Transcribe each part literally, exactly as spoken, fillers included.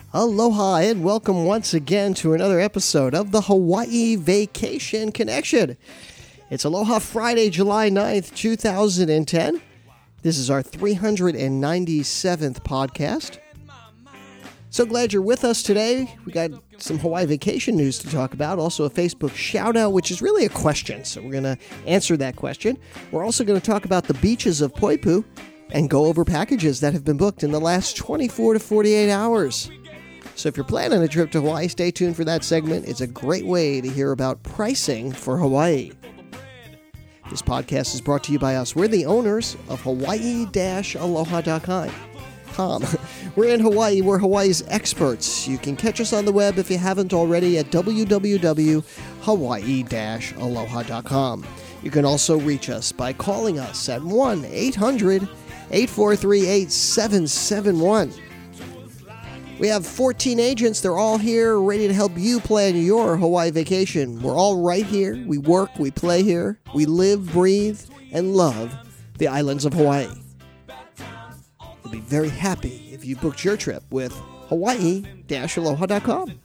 Aloha and welcome once again to another episode of the Hawaii Vacation Connection. It's Aloha Friday, July ninth, two thousand ten. This is our three hundred ninety-seventh podcast. So glad you're with us today. We got some Hawaii vacation news to talk about. Also a Facebook shout out, which is really a question. So we're going to answer that question. We're also going to talk about the beaches of Poipu and go over packages that have been booked in the last twenty-four to forty-eight hours. So if you're planning a trip to Hawaii, stay tuned for that segment. It's a great way to hear about pricing for Hawaii. This podcast is brought to you by us. We're the owners of Hawaii Aloha dot com. We're in Hawaii. We're Hawaii's experts. You can catch us on the web if you haven't already at w w w dot hawaii aloha dot com. You can also reach us by calling us at one eight hundred eight four three eight seven seven one. We have fourteen agents. They're all here ready to help you plan your Hawaii vacation. We're all right here. We work, we play here. We live, breathe, and love the islands of Hawaii. You'll be very happy if you booked your trip with hawaii aloha dot com.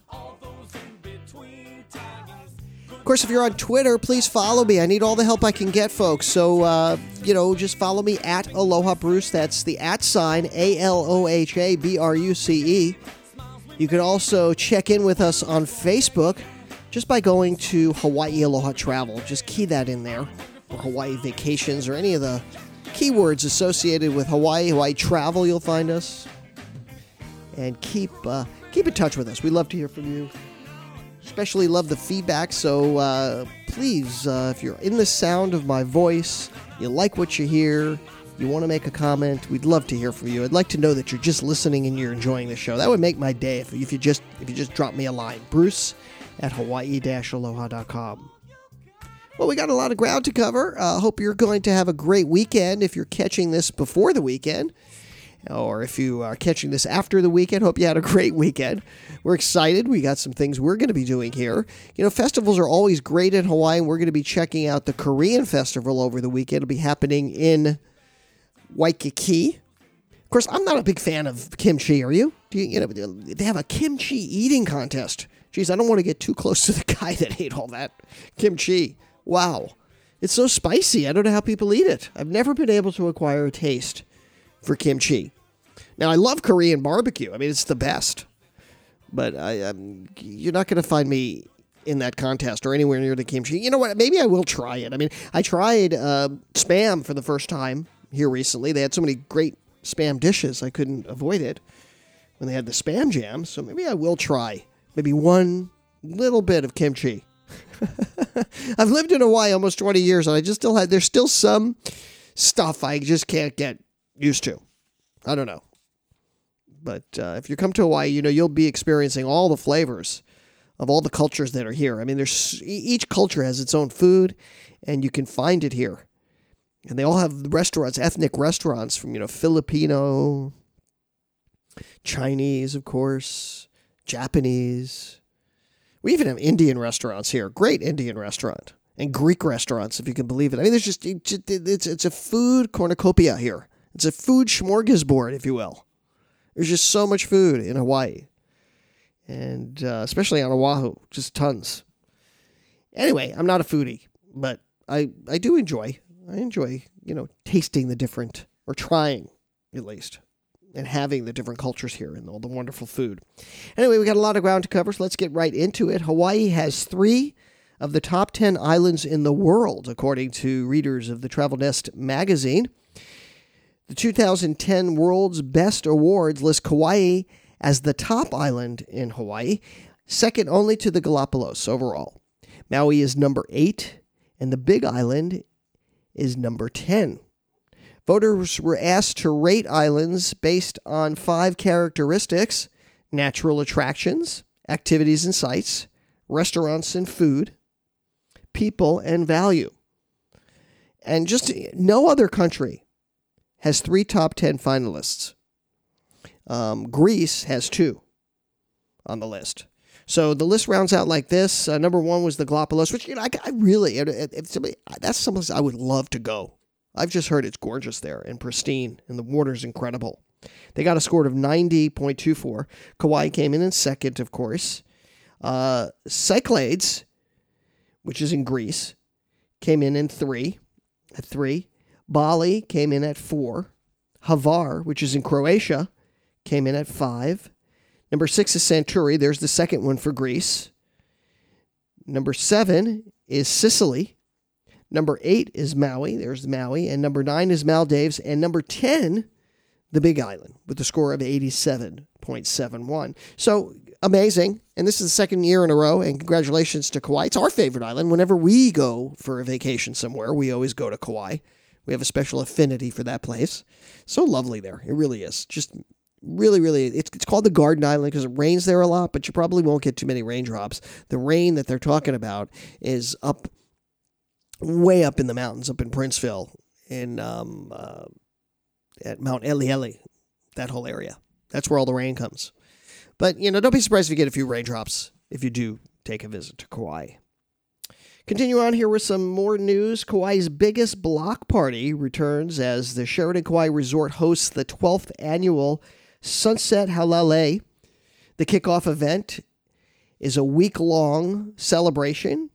Of course, if you're on Twitter, please follow me. I need all the help I can get, folks. So, uh, you know, just follow me at Aloha Bruce. That's the at sign, A L O H A B R U C E. You can also check in with us on Facebook just by going to Hawaii Aloha Travel. Just key that in there, or Hawaii Vacations, or any of the keywords associated with Hawaii, Hawaii Travel, you'll find us. And keep, uh, keep in touch with us. We love to hear from you. Especially love the feedback, so uh, please, uh, if you're in the sound of my voice, you like what you hear, you want to make a comment, we'd love to hear from you. I'd like to know that you're just listening and you're enjoying the show. That would make my day if, if you just if you just drop me a line. Bruce at hawaii aloha dot com. Well, we got a lot of ground to cover. I uh, hope you're going to have a great weekend if you're catching this before the weekend. Or if you are catching this after the weekend, hope you had a great weekend. We're excited. We got some things we're going to be doing here. You know, festivals are always great in Hawaii, and we're going to be checking out the Korean festival over the weekend. It'll be happening in Waikiki. Of course, I'm not a big fan of kimchi, are you? Do you, you know, they have a kimchi eating contest. Geez, I don't want to get too close to the guy that ate all that kimchi. Wow. It's so spicy. I don't know how people eat it. I've never been able to acquire a taste for kimchi. Now, I love Korean barbecue. I mean, it's the best. But I, um, you're not going to find me in that contest or anywhere near the kimchi. You know what? Maybe I will try it. I mean, I tried uh, Spam for the first time here recently. They had so many great Spam dishes, I couldn't avoid it when they had the Spam Jam. So maybe I will try maybe one little bit of kimchi. I've lived in Hawaii almost twenty years, and I just still have, there's still some stuff I just can't get used to. I don't know. But uh, if you come to Hawaii, you know, you'll be experiencing all the flavors of all the cultures that are here. I mean, there's each culture has its own food, and you can find it here. And they all have restaurants, ethnic restaurants from, you know, Filipino, Chinese, of course, Japanese. We even have Indian restaurants here. Great Indian restaurant. And Greek restaurants, if you can believe it. I mean, there's just, it's, it's a food cornucopia here. It's a food smorgasbord, if you will. There's just so much food in Hawaii. And uh, especially on Oahu, just tons. Anyway, I'm not a foodie, but I, I do enjoy, I enjoy, you know, tasting the different, or trying at least, and having the different cultures here and all the wonderful food. Anyway, we got a lot of ground to cover, so let's get right into it. Hawaii has three of the top ten islands in the world, according to readers of the Travel Nest magazine. The two thousand ten World's Best Awards list Kauai as the top island in Hawaii, second only to the Galapagos overall. Maui is number eight, and the Big Island is number ten. Voters were asked to rate islands based on five characteristics: natural attractions, activities and sites, restaurants and food, people, and value. And just no other country has three top ten finalists. Um, Greece has two on the list. So the list rounds out like this. Uh, number one was the Galapagos, which, you know, I, I really, if somebody, that's someplace I would love to go. I've just heard it's gorgeous there and pristine, and the water's incredible. They got a score of ninety point two four. Kauai came in in second, of course. Uh, Cyclades, which is in Greece, came in in three, at three. Bali came in at four. Hvar, which is in Croatia, came in at five. Number six is Santorini. There's the second one for Greece. Number seven is Sicily. Number eight is Maui. There's Maui. And number nine is Maldives. And number ten, the Big Island, with a score of eighty-seven point seven one. So amazing. And this is the second year in a row. And congratulations to Kauai. It's our favorite island. Whenever we go for a vacation somewhere, we always go to Kauai. We have a special affinity for that place. So lovely there. It really is. Just really, really, it's, it's called the Garden Island because it rains there a lot, but you probably won't get too many raindrops. The rain that they're talking about is up, way up in the mountains, up in Princeville, in um, uh, at Mount Elieli, that whole area. That's where all the rain comes. But, you know, don't be surprised if you get a few raindrops if you do take a visit to Kauai. Continue on here with some more news. Kauai's biggest block party returns as the Sheraton Kauai Resort hosts the twelfth annual Sunset Halale. The kickoff event is a week-long celebration.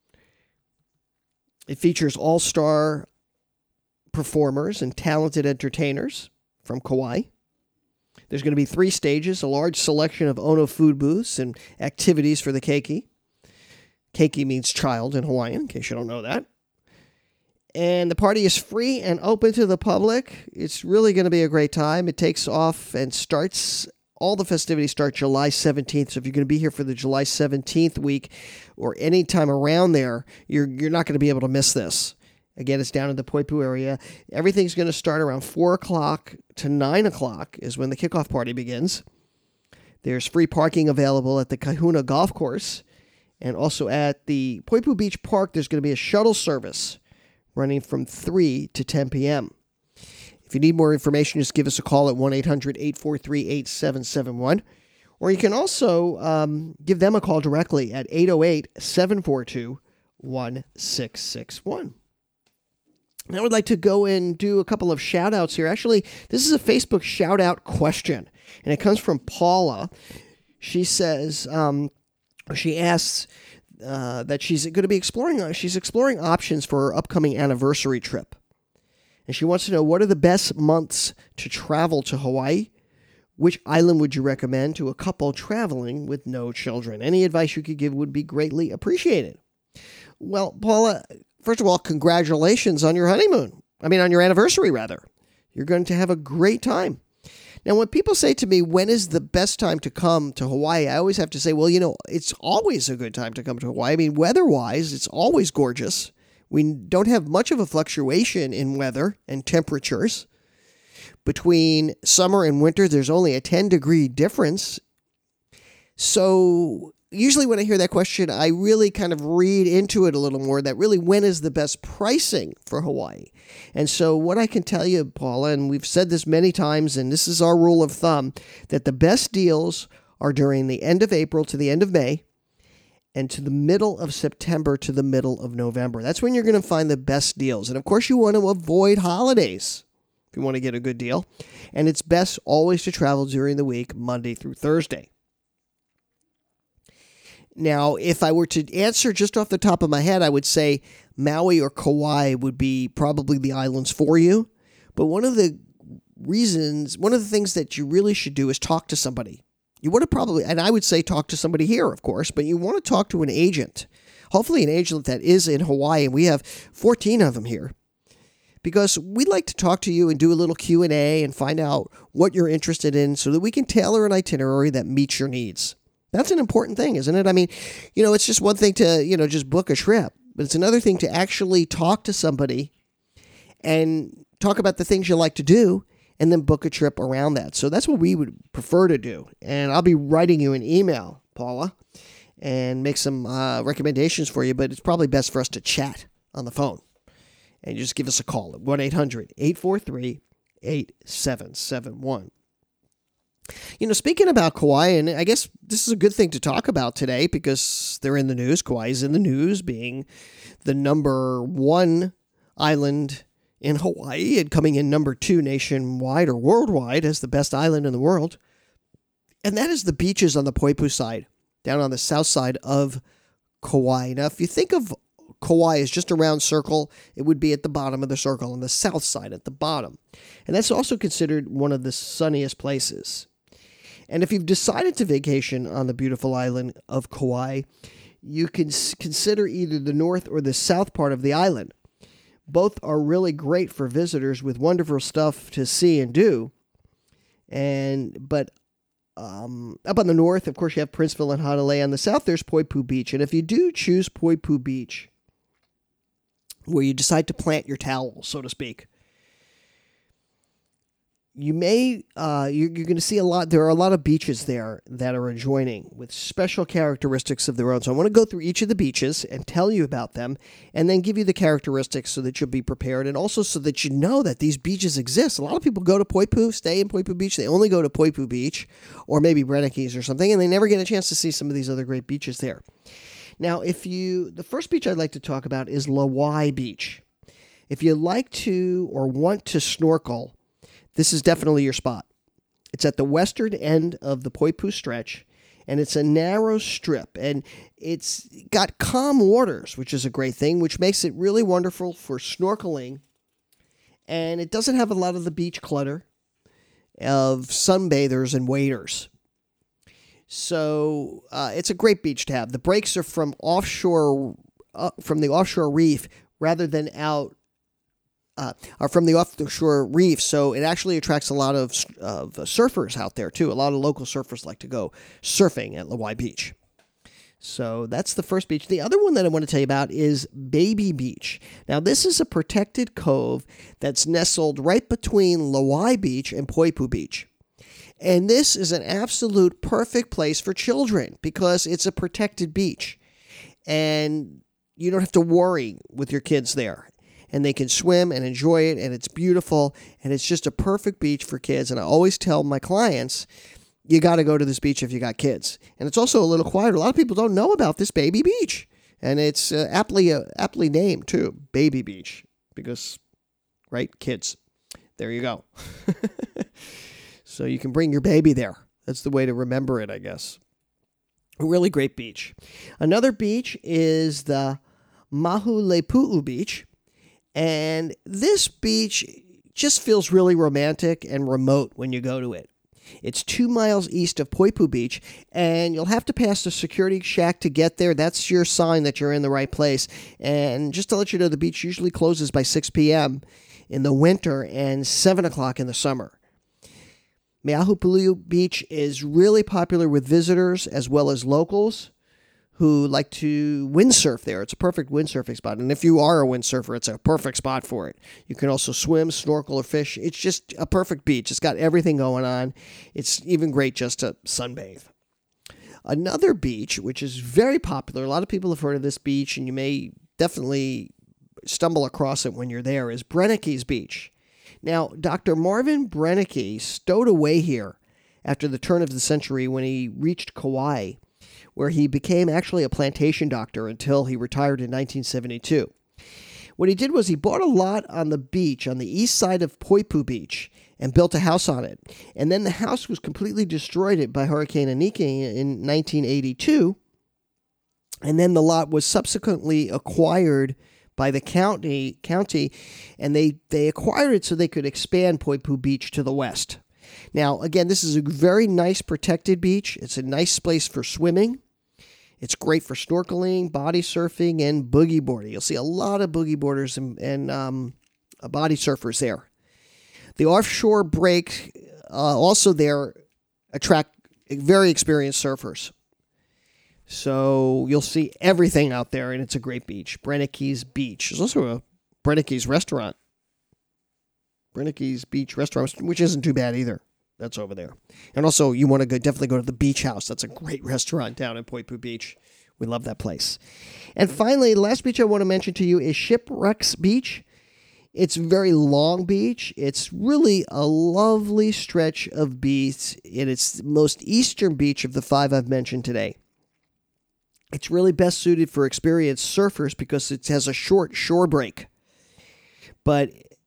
It features all-star performers and talented entertainers from Kauai. There's going to be three stages, a large selection of Ono food booths and activities for the keiki. Keiki means child in Hawaiian, in case you don't know that. And the party is free and open to the public. It's really going to be a great time. It takes off and starts, all the festivities start July seventeenth. So if you're going to be here for the July seventeenth week or any time around there, you're you're not going to be able to miss this. Again, it's down in the Poipu area. Everything's going to start around four o'clock to nine o'clock is when the kickoff party begins. There's free parking available at the Kahuna Golf Course. And also at the Poipu Beach Park, there's going to be a shuttle service running from three to ten p.m. If you need more information, just give us a call at one eight hundred eight four three eight seven seven one. Or you can also um, give them a call directly at eight oh eight seven four two one six six one. Now I would like to go and do a couple of shout-outs here. Actually, this is a Facebook shout-out question, and it comes from Paula. She says... Um, She asks uh, that she's going to be exploring, uh, she's exploring options for her upcoming anniversary trip. And she wants to know, what are the best months to travel to Hawaii? Which island would you recommend to a couple traveling with no children? Any advice you could give would be greatly appreciated. Well, Paula, first of all, congratulations on your honeymoon. I mean, on your anniversary, rather. You're going to have a great time. Now, when people say to me, when is the best time to come to Hawaii, I always have to say, well, you know, it's always a good time to come to Hawaii. I mean, weather-wise, it's always gorgeous. We don't have much of a fluctuation in weather and temperatures. Between summer and winter, there's only a ten-degree difference. So usually when I hear that question, I really kind of read into it a little more, that really when is the best pricing for Hawaii? And so what I can tell you, Paula, and we've said this many times, and this is our rule of thumb, that the best deals are during the end of April to the end of May and to the middle of September to the middle of November. That's when you're going to find the best deals. And of course, you want to avoid holidays if you want to get a good deal. And it's best always to travel during the week, Monday through Thursday. Now, if I were to answer just off the top of my head, I would say Maui or Kauai would be probably the islands for you. But one of the reasons, one of the things that you really should do is talk to somebody. You want to probably, and I would say talk to somebody here, of course, but you want to talk to an agent. Hopefully an agent that is in Hawaii, and we have fourteen of them here. Because we'd like to talk to you and do a little Q and A and find out what you're interested in so that we can tailor an itinerary that meets your needs. That's an important thing, isn't it? I mean, you know, it's just one thing to, you know, just book a trip, but it's another thing to actually talk to somebody and talk about the things you like to do and then book a trip around that. So that's what we would prefer to do. And I'll be writing you an email, Paula, and make some uh, recommendations for you, but it's probably best for us to chat on the phone. And just give us a call at one eight hundred eight four three eight seven seven one. You know, speaking about Kauai, and I guess this is a good thing to talk about today because they're in the news. Kauai is in the news, being the number one island in Hawaii and coming in number two nationwide or worldwide as the best island in the world. And that is the beaches on the Poipu side, down on the south side of Kauai. Now, if you think of Kauai as just a round circle, it would be at the bottom of the circle on the south side at the bottom. And that's also considered one of the sunniest places. And if you've decided to vacation on the beautiful island of Kauai, you can consider either the north or the south part of the island. Both are really great for visitors with wonderful stuff to see and do. And but um, up on the north, of course, you have Princeville and Hanalei. On the south, there's Poipu Beach. And if you do choose Poipu Beach, where you decide to plant your towel, so to speak, you may, uh, you're, you're going to see a lot, there are a lot of beaches there that are adjoining with special characteristics of their own. So I want to go through each of the beaches and tell you about them and then give you the characteristics so that you'll be prepared and also so that you know that these beaches exist. A lot of people go to Poipu, stay in Poipu Beach. They only go to Poipu Beach or maybe Brenikis or something, and they never get a chance to see some of these other great beaches there. Now, if you, the first beach I'd like to talk about is Lawai Beach. If you like to or want to snorkel, this is definitely your spot. It's at the western end of the Poipu stretch, and it's a narrow strip, and it's got calm waters, which is a great thing, which makes it really wonderful for snorkeling, and it doesn't have a lot of the beach clutter of sunbathers and waders. So uh, it's a great beach to have. The breaks are from offshore, uh, from the offshore reef rather than out Uh, are from the offshore reef, so it actually attracts a lot of, of surfers out there, too. A lot of local surfers like to go surfing at Lawai Beach. So that's the first beach. The other one that I want to tell you about is Baby Beach. Now, this is a protected cove that's nestled right between Lawai Beach and Poipu Beach. And this is an absolute perfect place for children because it's a protected beach. And you don't have to worry with your kids there. And they can swim and enjoy it, and it's beautiful, and it's just a perfect beach for kids. And I always tell my clients, you got to go to this beach if you got kids. And it's also a little quieter. A lot of people don't know about this Baby Beach, and it's uh, aptly uh, aptly named, too, Baby Beach, because, right, kids. There you go. So you can bring your baby there. That's the way to remember it, I guess. A really great beach. Another beach is the Mahulepu'u Beach. And this beach just feels really romantic and remote when you go to it. It's two miles east of Poipu Beach, and you'll have to pass the security shack to get there. That's your sign that you're in the right place. And just to let you know, the beach usually closes by six p.m. in the winter and seven o'clock in the summer. Mahulepu'u Beach is really popular with visitors as well as locals who like to windsurf there. It's a perfect windsurfing spot. And if you are a windsurfer, it's a perfect spot for it. You can also swim, snorkel, or fish. It's just a perfect beach. It's got everything going on. It's even great just to sunbathe. Another beach, which is very popular, a lot of people have heard of this beach, and you may definitely stumble across it when you're there, is Brenikis Beach. Now, Doctor Marvin Brennecke stowed away here after the turn of the century when he reached Kauai, where he became actually a plantation doctor until he retired in nineteen seventy-two. What he did was he bought a lot on the beach, on the east side of Poipu Beach, and built a house on it. And then the house was completely destroyed by Hurricane Iniki in nineteen eighty-two. And then the lot was subsequently acquired by the county, county and they, they acquired it so they could expand Poipu Beach to the west. Now, again, this is a very nice protected beach. It's a nice place for swimming. It's great for snorkeling, body surfing, and boogie boarding. You'll see a lot of boogie boarders and, and um, body surfers there. The offshore break uh, also there attract very experienced surfers. So you'll see everything out there, and it's a great beach. Brenikis Beach. There's also a Brenikis restaurant. Brenikis Beach Restaurant, which isn't too bad either. That's over there. And also, you want to go, definitely go to the Beach House. That's a great restaurant down in Poipu Beach. We love that place. And finally, the last beach I want to mention to you is Shipwrecks Beach. It's a very long beach. It's really a lovely stretch of beach, and it's the most eastern beach of the five I've mentioned today. It's really best suited for experienced surfers because it has a short shore break. But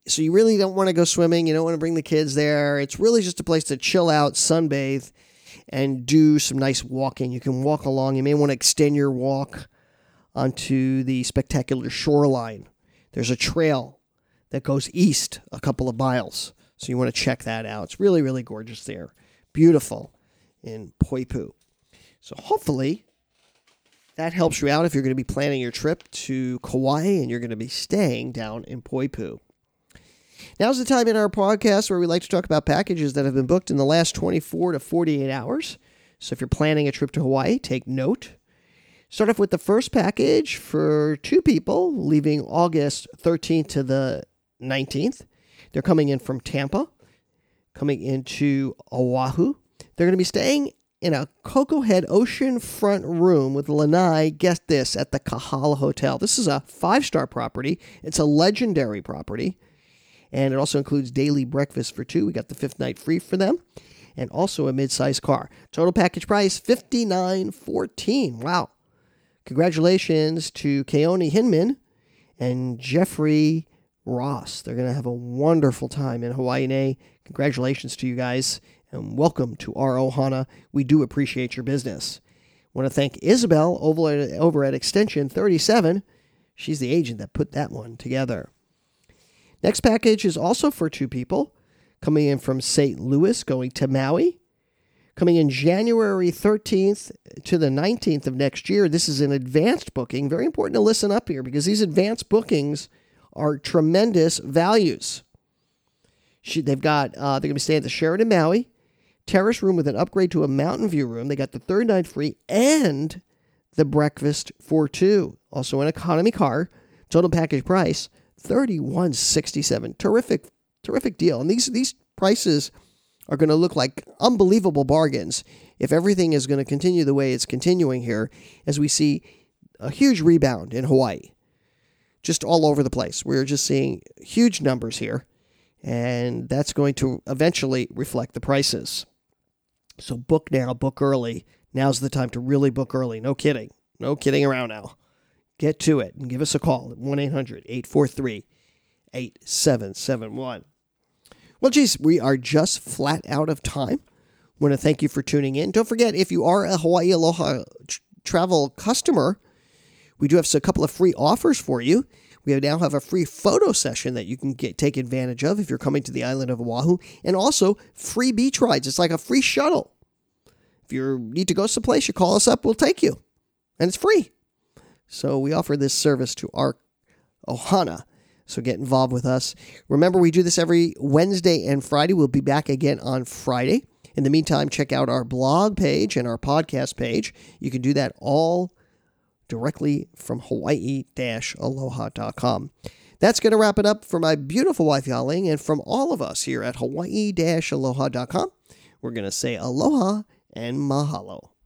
So you really don't want to go swimming. You don't want to bring the kids there. It's really just a place to chill out, sunbathe, and do some nice walking. You can walk along. You may want to extend your walk onto the spectacular shoreline. There's a trail that goes east a couple of miles. So you want to check that out. It's really, really gorgeous there. Beautiful in Poipu. So hopefully that helps you out if you're going to be planning your trip to Kauai and you're going to be staying down in Poipu. Now's the time in our podcast where we like to talk about packages that have been booked in the last twenty-four to forty-eight hours. So if you're planning a trip to Hawaii, take note. Start off with the first package for two people leaving August thirteenth to the nineteenth. They're coming in from Tampa, coming into Oahu. They're going to be staying in a Coco Head oceanfront room with Lanai, guess this, at the Kahala Hotel. This is a five-star property. It's a legendary property. And it also includes daily breakfast for two. We got the fifth night free for them. And also a mid-size car. Total package price, fifty-nine fourteen. Wow. Congratulations to Keone Hinman and Jeffrey Ross. They're going to have a wonderful time in Hawaii. Congratulations to you guys, and welcome to our Ohana. We do appreciate your business. I want to thank Isabel over at, over at Extension thirty-seven. She's the agent that put that one together. Next package is also for two people, coming in from Saint Louis, going to Maui. Coming in January thirteenth to the nineteenth of next year. This is an advanced booking. Very important to listen up here because these advanced bookings are tremendous values. She, they've got, uh, they're going to be staying at the Sheraton Maui, terrace room with an upgrade to a mountain view room. They got the third night free and the breakfast for two. Also an economy car. Total package price, thirty-one sixty-seven. Terrific, terrific deal. And these, these prices are going to look like unbelievable bargains if everything is going to continue the way it's continuing here as we see a huge rebound in Hawaii. Just all over the place. We're just seeing huge numbers here, and that's going to eventually reflect the prices. So book now, book early. Now's the time to really book early. No kidding. No kidding around now. Get to it and give us a call at one eight hundred eight four three eight seven seven one. Well, geez, we are just flat out of time. I want to thank you for tuning in. Don't forget, if you are a Hawaii Aloha tr- travel customer, we do have a couple of free offers for you. We now have a free photo session that you can get take advantage of if you're coming to the island of Oahu, and also free beach rides. It's like a free shuttle. If you need to go someplace, you call us up, we'll take you, and it's free. So we offer this service to our Ohana. So get involved with us. Remember, we do this every Wednesday and Friday. We'll be back again on Friday. In the meantime, check out our blog page and our podcast page. You can do that all directly from Hawaii Aloha dot com. That's going to wrap it up for my beautiful wife, Yaling, and from all of us here at Hawaii Aloha dot com. We're going to say aloha and mahalo.